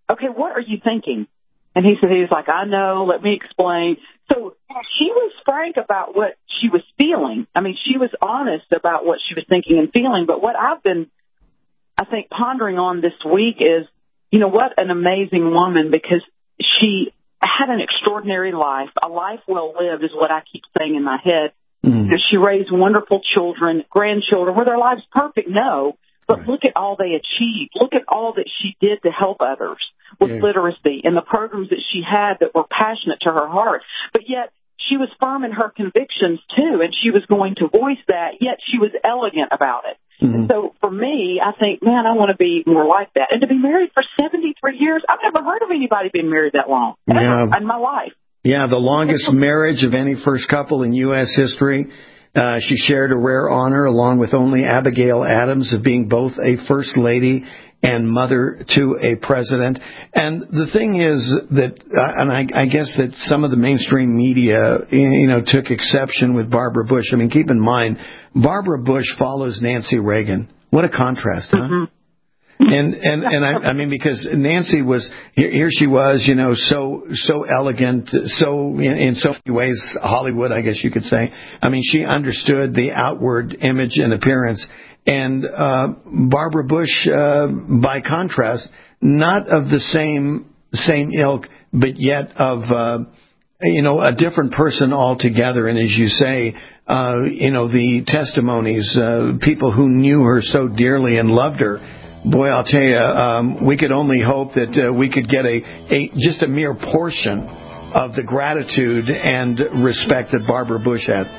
okay, what are you thinking? And he said, he was like, I know, let me explain. So she was frank about what she was feeling. I mean, she was honest about what she was thinking and feeling. But what I've been, I think, pondering on this week is, you know, what an amazing woman, because she had an extraordinary life. A life well lived is what I keep saying in my head. Mm-hmm. She raised wonderful children, grandchildren. Were their lives perfect? No. But right. Look at all they achieved. Look at all that she did to help others with yeah. literacy and the programs that she had that were passionate to her heart. But yet she was firm in her convictions, too, and she was going to voice that, yet she was elegant about it. Mm-hmm. And so for me, I think, man, I want to be more like that. And to be married for seventy-three years, I've never heard of anybody being married that long ever yeah. in my life. Yeah, the longest marriage of any first couple in U S history. Uh, she shared a rare honor along with only Abigail Adams of being both a first lady and mother to a president. And the thing is that, uh, and I, I guess that some of the mainstream media, you know, took exception with Barbara Bush. I mean, keep in mind, Barbara Bush follows Nancy Reagan. What a contrast, huh? Mm-hmm. And and and I, I mean, because Nancy was here, here she was, you know, so so elegant, so in, in so many ways Hollywood, I guess you could say. I mean, she understood the outward image and appearance. And uh, Barbara Bush, uh, by contrast, not of the same same ilk, but yet of uh, you know a different person altogether. And as you say, uh, you know, the testimonies, uh, people who knew her so dearly and loved her. Boy, I'll tell you, um, we could only hope that uh, we could get a, a just a mere portion of the gratitude and respect that Barbara Bush had.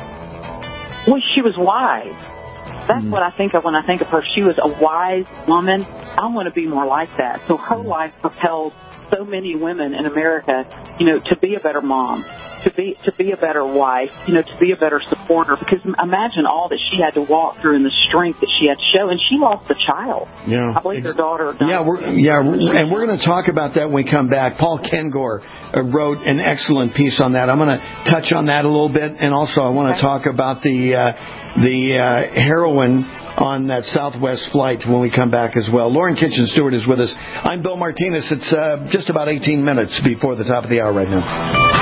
Well, she was wise. That's mm. what I think of when I think of her. She was a wise woman. I want to be more like that. So her life propelled so many women in America, you know, to be a better mom, to be to be a better wife, you know, to be a better supporter. Because imagine all that she had to walk through and the strength that she had to show. And she lost a child. Yeah, I believe her daughter. Yeah, we're, yeah, and we're going to talk about that when we come back. Paul Kengor uh, wrote an excellent piece on that. I'm going to touch on that a little bit, and also I want to okay. talk about the uh, the uh, heroin on that Southwest flight when we come back as well. Lauren Kitchen Stewart is with us. I'm Bill Martinez. It's uh, just about eighteen minutes before the top of the hour right now.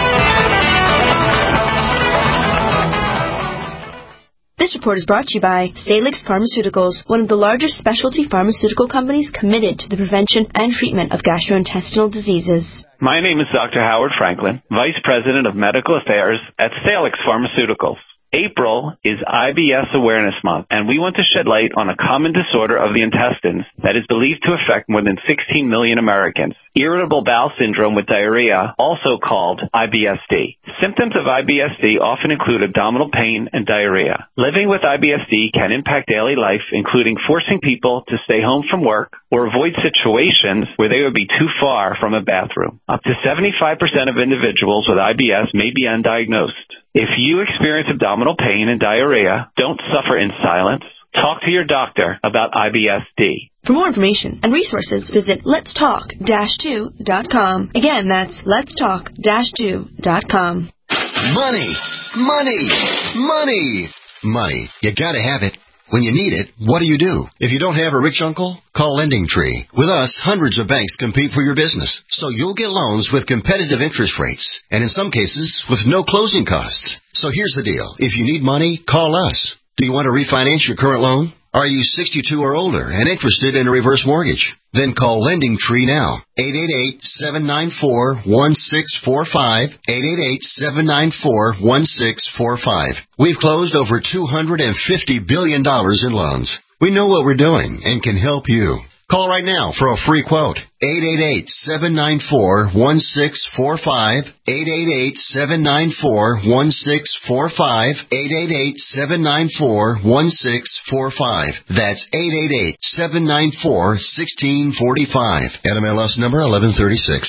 This report is brought to you by Salix Pharmaceuticals, one of the largest specialty pharmaceutical companies committed to the prevention and treatment of gastrointestinal diseases. My name is Doctor Howard Franklin, Vice President of Medical Affairs at Salix Pharmaceuticals. April is I B S Awareness Month, and we want to shed light on a common disorder of the intestines that is believed to affect more than sixteen million Americans. Irritable bowel syndrome with diarrhea, also called I B S D. Symptoms of I B S D often include abdominal pain and diarrhea. Living with I B S D can impact daily life, including forcing people to stay home from work or avoid situations where they would be too far from a bathroom. Up to seventy-five percent of individuals with I B S may be undiagnosed. If you experience abdominal pain and diarrhea, don't suffer in silence. Talk to your doctor about I B S D. For more information and resources, visit lets talk dash two dot com. Again, that's lets talk dash two dot com. Money, money, money, money. You gotta have it. When you need it, what do you do? If you don't have a rich uncle, call Lending Tree. With us, hundreds of banks compete for your business, so you'll get loans with competitive interest rates, and in some cases, with no closing costs. So here's the deal. If you need money, call us. Do you want to refinance your current loan? Are you sixty-two or older and interested in a reverse mortgage? Then call Lending Tree now. eight eight eight, seven nine four, one six four five. eight eight eight, seven nine four, one six four five. We've closed over two hundred fifty billion dollars in loans. We know what we're doing and can help you. Call right now for a free quote. eight eight eight, seven nine four, one six four five. eight eight eight, seven nine four, one six four five. eight eight eight, seven nine four, one six four five. That's eight eight eight, seven nine four, one six four five. N M L S number eleven thirty-six.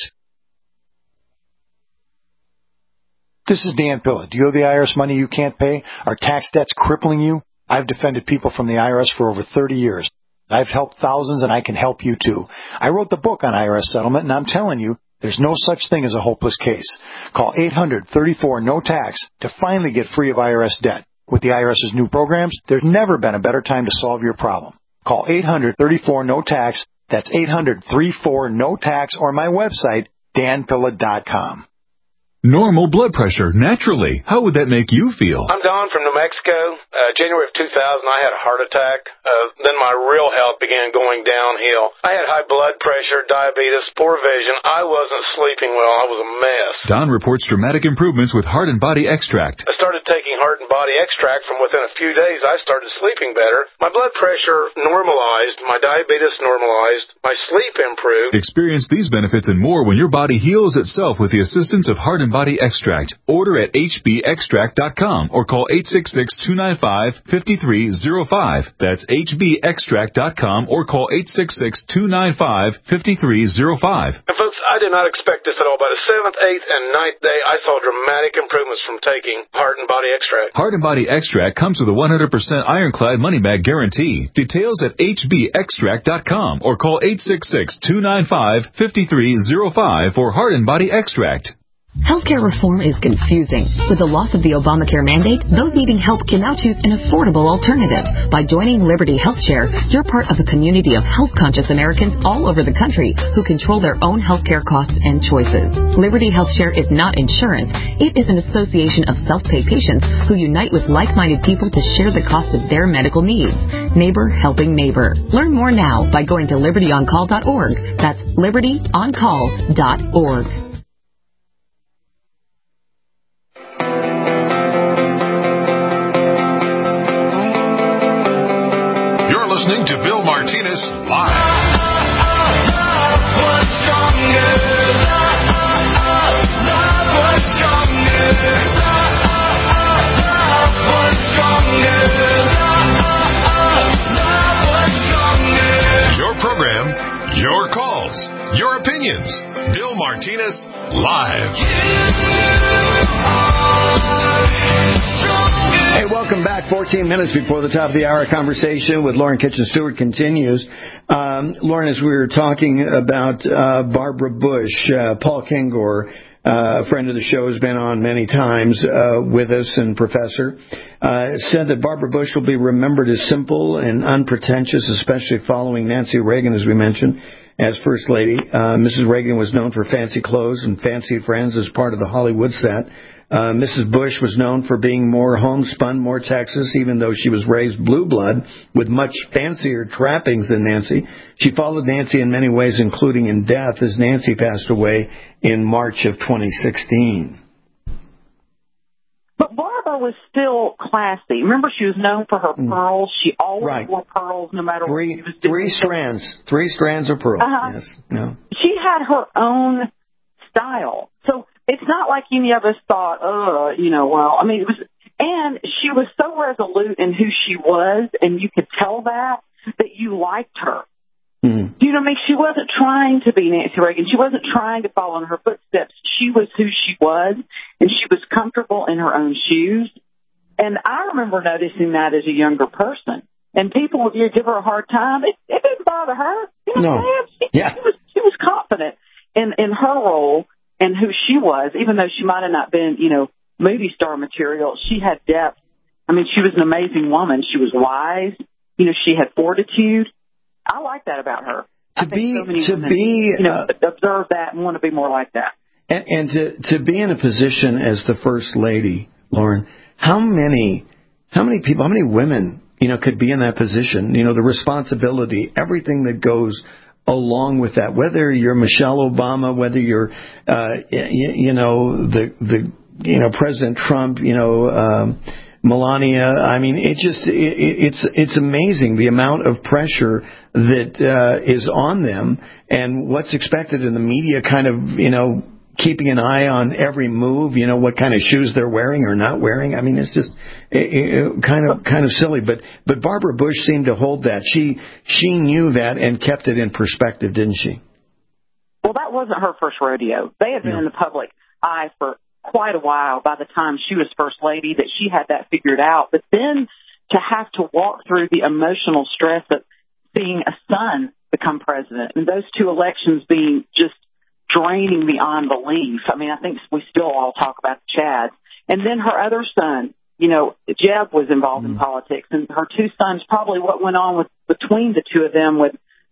This is Dan Pilla. Do you owe the I R S money you can't pay? Are tax debts crippling you? I've defended people from the I R S for over thirty years. I've helped thousands, and I can help you, too. I wrote the book on I R S settlement, and I'm telling you, there's no such thing as a hopeless case. Call eight hundred, thirty-four, no tax to finally get free of I R S debt. With the IRS's new programs, there's never been a better time to solve your problem. Call eight hundred, thirty-four, no tax That's eight hundred, three four, N O T A X or my website, dan pilla dot com. Normal blood pressure, naturally. How would that make you feel? I'm Don from New Mexico. Uh, January of two thousand, I had a heart attack. Uh, then my real health began going downhill. I had high blood pressure, diabetes, poor vision. I wasn't sleeping well. I was a mess. Don reports dramatic improvements with Heart and Body Extract. I started taking Heart and Body Extract. From within a few days, I started sleeping better. My blood pressure normalized. My diabetes normalized. My sleep improved. Experience these benefits and more when your body heals itself with the assistance of Heart and Body Extract. Order at h b extract dot com or call eight six six, two nine five, five three zero five. That's h b extract dot com or call eight six six, two nine five, five three zero five. And folks, I did not expect this at all. By the seventh, eighth, and ninth day, I saw dramatic improvements from taking Heart and Body Extract. Heart and Body Extract comes with a one hundred percent ironclad money-back guarantee. Details at h b extract dot com or call eight six six, two nine five, five three zero five for Heart and Body Extract. Healthcare reform is confusing. With the loss of the Obamacare mandate, those needing help can now choose an affordable alternative. By joining Liberty HealthShare, you're part of a community of health-conscious Americans all over the country who control their own healthcare costs and choices. Liberty HealthShare is not insurance. It is an association of self-pay patients who unite with like-minded people to share the cost of their medical needs. Neighbor helping neighbor. Learn more now by going to liberty on call dot org. That's liberty on call dot org. Listening to Bill Martinez Live. Your program, your calls, your opinions. Bill Martinez Live. Hey, welcome back. fourteen minutes before the top of the hour. Conversation with Lauren Kitchen Stewart continues. Um, Lauren, as we were talking about uh, Barbara Bush, uh, Paul Kengor, uh, a friend of the show, has been on many times uh, with us, and Professor, uh, said that Barbara Bush will be remembered as simple and unpretentious, especially following Nancy Reagan, as we mentioned, as First Lady. Uh, Missus Reagan was known for fancy clothes and fancy friends as part of the Hollywood set. Uh, Missus Bush was known for being more homespun, more Texas, even though she was raised blue blood with much fancier trappings than Nancy. She followed Nancy in many ways, including in death, as Nancy passed away in March of twenty sixteen. But Barbara was still classy. Remember, she was known for her mm. pearls. She always right. wore pearls no matter three, what she was doing. Three strands. Three strands of pearl. Uh-huh. Yes. No. She had her own style. So it's not like any of us thought, oh, you know, well, I mean, it was, and she was so resolute in who she was, and you could tell that, that you liked her. Mm. You know what I mean? She wasn't trying to be Nancy Reagan. She wasn't trying to follow in her footsteps. She was who she was, and she was comfortable in her own shoes. And I remember noticing that as a younger person. And people would give her a hard time. It, it didn't bother her. You know what I'm saying? She, yeah. she was, she was confident in, in her role and who she was, even though she might have not been, you know, movie star material. She had depth. I mean, she was an amazing woman. She was wise. You know, she had fortitude. I like that about her. To I think be, so many to women, be, you know, uh, observe that and want to be more like that. And, and to to be in a position as the First Lady, Lauren, how many, how many people, how many women, you know, could be in that position? You know, the responsibility, everything that goes along with that. Whether you're Michelle Obama, whether you're, uh, you, you know, the the you know President Trump, you know. Um, Melania, I mean, it just, it, it's, it's amazing the amount of pressure that, uh, is on them and what's expected in the media kind of, you know, keeping an eye on every move, you know, what kind of shoes they're wearing or not wearing. I mean, it's just it, it, kind of, kind of silly, but, but Barbara Bush seemed to hold that. She, she knew that and kept it in perspective, didn't she? Well, that wasn't her first rodeo. They had been yeah. in the public eye for quite a while by the time she was First Lady, that she had that figured out. But then to have to walk through the emotional stress of seeing a son become president and those two elections being just draining beyond belief. I mean, I think we still all talk about the Chads. And then her other son, you know, Jeb was involved mm. in politics, and her two sons, probably what went on with between the two of them with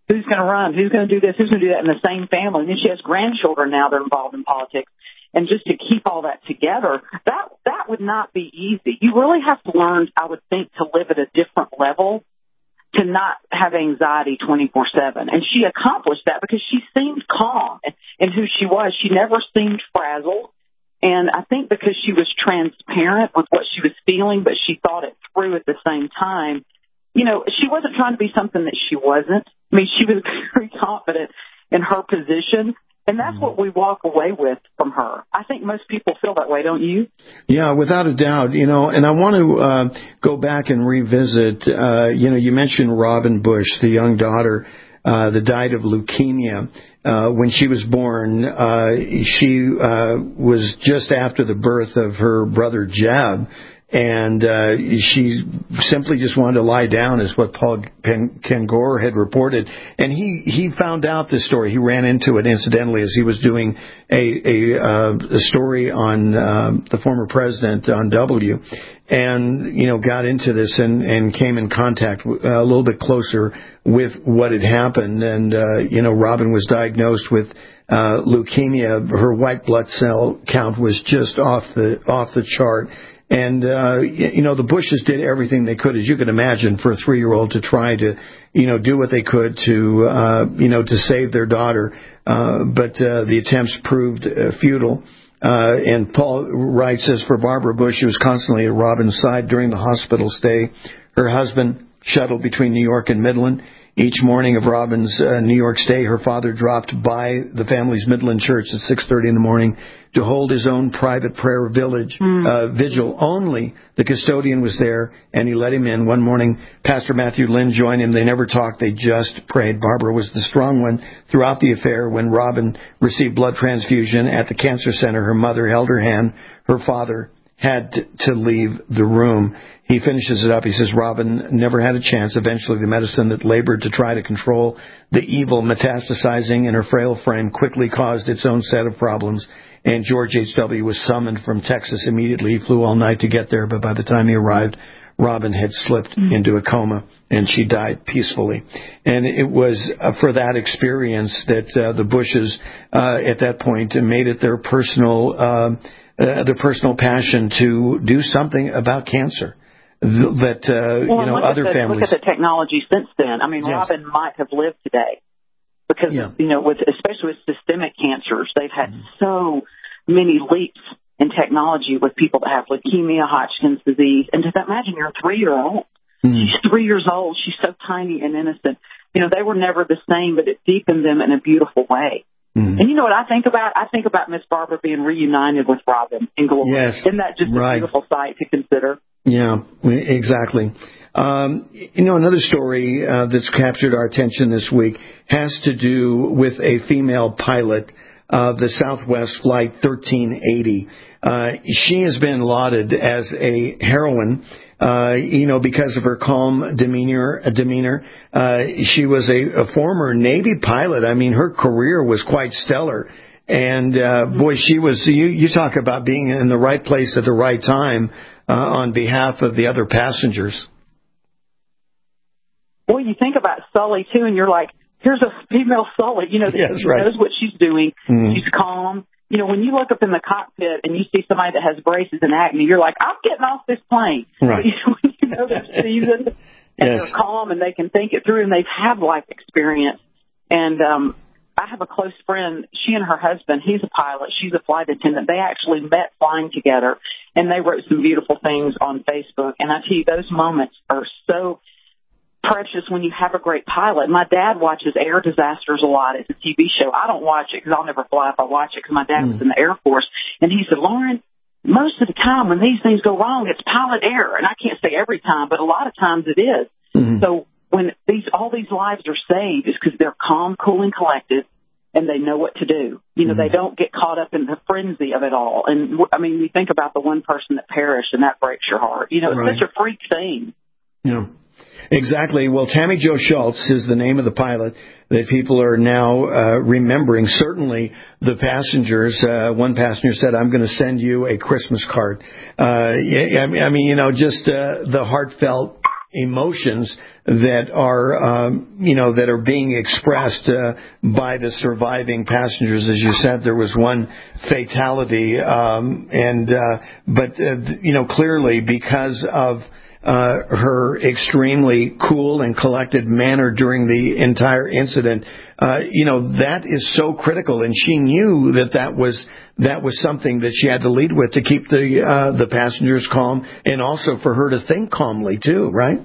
who's going to run, who's going to do this, who's going to do that in the same family. And then she has grandchildren now that are involved in politics. And just to keep all that together, that that would not be easy. You really have to learn, I would think, to live at a different level, to not have anxiety twenty-four seven. And she accomplished that because she seemed calm in who she was. She never seemed frazzled. And I think because she was transparent with what she was feeling, but she thought it through at the same time, you know, she wasn't trying to be something that she wasn't. I mean, she was very confident in her position. And that's what we walk away with from her. I think most people feel that way, don't you? Yeah, without a doubt. You know, and I want to uh, go back and revisit, uh, you know, you mentioned Robin Bush, the young daughter uh, that died of leukemia. Uh, when she was born, uh, she uh, was just after the birth of her brother Jeb. And uh, she simply just wanted to lie down, is what Paul Kengor had reported. And he, he found out this story. He ran into it, incidentally, as he was doing a, a, uh, a story on uh, the former president on W. And, you know, got into this and, and came in contact uh, a little bit closer with what had happened. And, uh, you know, Robin was diagnosed with uh, leukemia. Her white blood cell count was just off the off the chart. And, uh, you know, the Bushes did everything they could, as you could imagine, for a three-year-old to try to, you know, do what they could to, uh, you know, to save their daughter. Uh, but uh, the attempts proved uh, futile. Uh, and Paul Wright says, for Barbara Bush, she was constantly at Robin's side during the hospital stay. Her husband shuttled between New York and Midland. Each morning of Robin's uh, New York stay, her father dropped by the family's Midland church at six thirty in the morning to hold his own private prayer village, mm. uh, vigil. Only the custodian was there, and he let him in. One morning, Pastor Matthew Lynn joined him. They never talked. They just prayed. Barbara was the strong one throughout the affair. When Robin received blood transfusion at the cancer center, her mother held her hand. Her father had to leave the room. He finishes it up. He says, Robin never had a chance. Eventually, the medicine that labored to try to control the evil metastasizing in her frail frame quickly caused its own set of problems. And George H W was summoned from Texas immediately. He flew all night to get there, but by the time he arrived, Robin had slipped mm-hmm. into a coma, and she died peacefully. And it was uh, for that experience that uh, the Bushes, uh, at that point, made it their personal uh, uh, their personal passion to do something about cancer. That uh, well, you know, look other at the, families. Look at the technology since then. I mean, yes. Robin might have lived today because yeah. you know, with especially with systemic cancers, they've had mm-hmm. so many leaps in technology with people that have leukemia, Hodgkin's disease, and just imagine you're a three-year-old. Mm-hmm. She's three years old. She's so tiny and innocent. You know, they were never the same, but it deepened them in a beautiful way. Mm-hmm. And you know what I think about? I think about Miss Barbara being reunited with Robin in glory. Yes. Isn't that just right. a beautiful sight to consider? Yeah, exactly. Um, you know, another story uh, that's captured our attention this week has to do with a female pilot of the Southwest Flight thirteen eighty. Uh, she has been lauded as a heroine, uh, you know, because of her calm demeanor. demeanor. Uh, she was a, a former Navy pilot. I mean, her career was quite stellar. And, uh, boy, she was, you, you talk about being in the right place at the right time uh, on behalf of the other passengers. Well, you think about Sully, too, and you're like, here's a female Sully, you know, that yes, right. knows what she's doing. Mm-hmm. She's calm. You know, when you look up in the cockpit and you see somebody that has braces and acne, you're like, I'm getting off this plane. Right. You know, when you know they're seasoned and yes. they're calm and they can think it through and they've had life experience. And um, I have a close friend. She and her husband, he's a pilot. She's a flight attendant. They actually met flying together, and they wrote some beautiful things on Facebook. And I tell you, those moments are so precious when you have a great pilot. My dad watches Air Disasters a lot. It's a T V show. I don't watch it because I'll never fly if I watch it because my dad mm. was in the Air Force. And he said, Lauren, most of the time when these things go wrong, it's pilot error. And I can't say every time, but a lot of times it is. Mm-hmm. So when these all these lives are saved, it's because they're calm, cool, and collected, and they know what to do. You know, mm-hmm. they don't get caught up in the frenzy of it all. And, I mean, you think about the one person that perished, and that breaks your heart. You know, it's right. such a freak thing. Yeah. Exactly. Well, Tammy Jo Schultz is the name of the pilot that people are now uh, remembering. Certainly, the passengers. Uh, one passenger said, "I'm going to send you a Christmas card." Uh, I mean, you know, just uh, the heartfelt emotions that are, um, you know, that are being expressed uh, by the surviving passengers. As you said, there was one fatality, um, and uh, but uh, you know, clearly because of uh, her extremely cool and collected manner during the entire incident, uh, you know, that is so critical, and she knew that that was that was something that she had to lead with to keep the uh, the passengers calm, and also for her to think calmly too, right?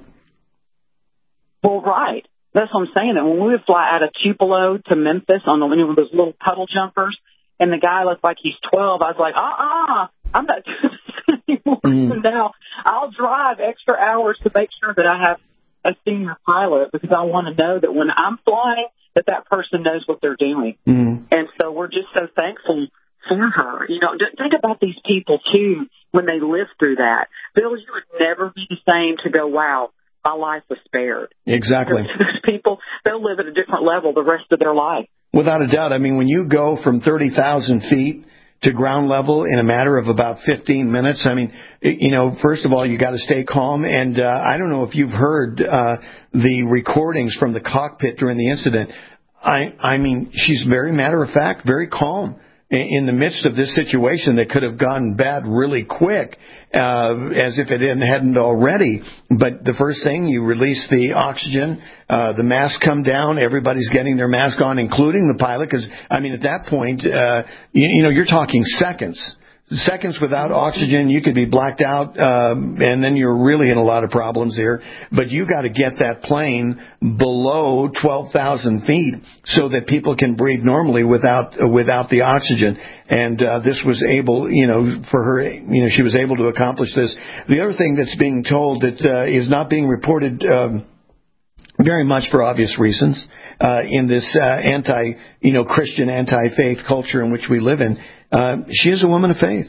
Well, right. That's what I'm saying. And when we would fly out of Tupelo to Memphis on the, one of those little puddle jumpers, and the guy looked like he's twelve, I was like, uh-uh, I'm not doing this anymore. Mm. Now I'll drive extra hours to make sure that I have a senior pilot, because I want to know that when I'm flying, that that person knows what they're doing. Mm. And so we're just so thankful for her. You know, think about these people, too, when they live through that. Bill, you would never be the same to go, wow, my life was spared. Exactly. Those people, they'll live at a different level the rest of their life. Without a doubt. I mean, when you go from thirty thousand feet to ground level in a matter of about fifteen minutes, I mean, you know, first of all, you got to stay calm. And uh, I don't know if you've heard uh, the recordings from the cockpit during the incident. I, I mean, she's very matter of fact, very calm in the midst of this situation that could have gone bad really quick, uh, as if it hadn't already. But the first thing, you release the oxygen, uh, the masks come down, everybody's getting their mask on, including the pilot, because, I mean, at that point, uh, you, you know, you're talking seconds. Seconds without oxygen, you could be blacked out, um, and then you're really in a lot of problems here. But you got to get that plane below twelve thousand feet so that people can breathe normally without uh, without the oxygen. And uh, this was able, you know, for her, you know, she was able to accomplish this. The other thing that's being told that uh, is not being reported Um, very much for obvious reasons, uh, in this uh, anti, you know, Christian anti-faith culture in which we live in. Uh, she is a woman of faith.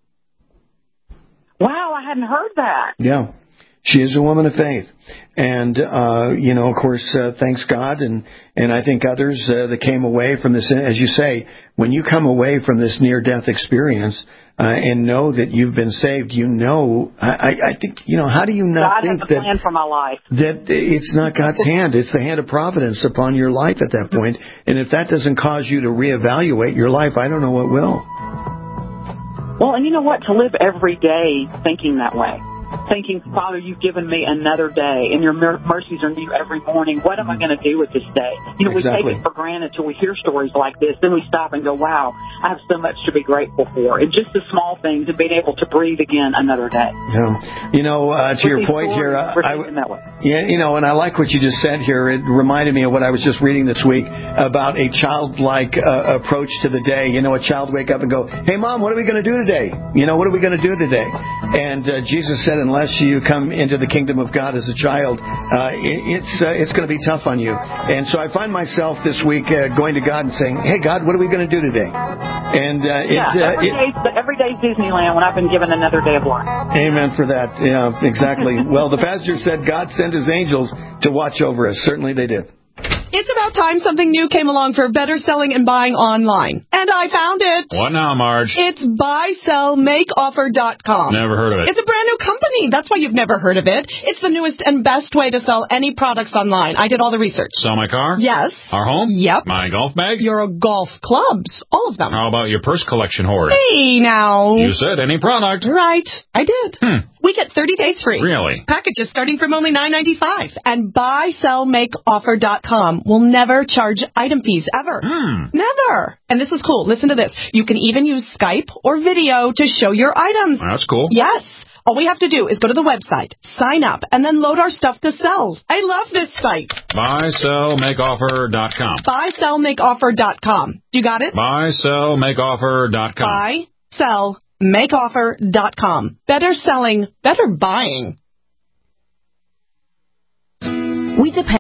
Wow, I hadn't heard that. Yeah, she is a woman of faith. And, uh, you know, of course, uh, thanks God, and, and I think others uh, that came away from this, as you say, when you come away from this near-death experience uh, and know that you've been saved, you know, I, I think, you know, how do you not God think has a that, plan for my life. that it's not God's hand, it's the hand of providence upon your life at that point. And if that doesn't cause you to reevaluate your life, I don't know what will. Well, and you know what? To live every day thinking that way. Thinking, Father, you've given me another day, and your mercies are new every morning. What am I going to do with this day? You know, Exactly. we take it for granted till we hear stories like this. Then we stop and go, wow, I have so much to be grateful for. And just the small things and being able to breathe again another day. Yeah. You know, uh, to With your these point stories, here, uh, we're I, thinking that way. yeah, you know, and I like what you just said here. It reminded me of what I was just reading this week about a childlike uh, approach to the day. You know, a child wake up and go, hey, Mom, what are we going to do today? You know, what are we going to do today? And uh, Jesus said, unless you come into the kingdom of God as a child, uh, it, it's uh, it's going to be tough on you. And so I find myself this week uh, going to God and saying, hey, God, what are we going to do today? And uh, yeah, it, uh, every, it, day's, every day's Disneyland when I've been given another day of life. Amen for that. Yeah, exactly. Well, the pastor said God sent his angels to watch over us. Certainly they did. It's about time something new came along for better selling and buying online. And I found it. What now, Marge? It's buy sell make offer dot com. Never heard of it. It's a brand new company. That's why you've never heard of it. It's the newest and best way to sell any products online. I did all the research. Sell my car? Yes. Our home? Yep. My golf bag? Your golf clubs. All of them. How about your purse collection hoard? Hey, now. You said any product. Right. I did. Hmm. We get thirty days free. Really? Packages starting from only nine ninety-five. And buy sell make offer dot com will never charge item fees ever. Hmm. Never. And this is cool. Listen to this. You can even use Skype or video to show your items. That's cool. Yes. All we have to do is go to the website, sign up, and then load our stuff to sell. I love this site. buy sell make offer dot com. buy sell make offer dot com. You got it? buy sell make offer dot com. buy sell make offer dot com. Better selling, better buying. We depend